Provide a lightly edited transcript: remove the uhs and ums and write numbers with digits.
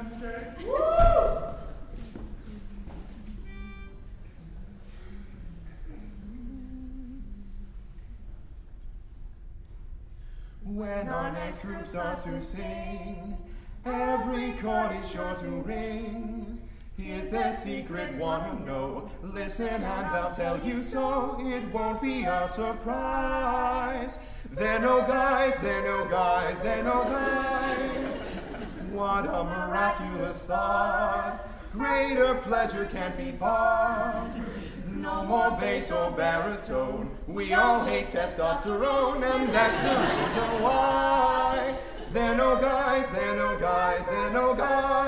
When our next group starts to sing, every chord is sure to ring. Here's their secret, wanna know? Listen and they'll tell you so. It won't be a surprise. They're no guys, they're no guys, they're no guys. What a miraculous thought. Greater pleasure can't be bought. No more bass or baritone. We all hate testosterone, and that's the reason why. They're no guys, they're no guys, they're no guys.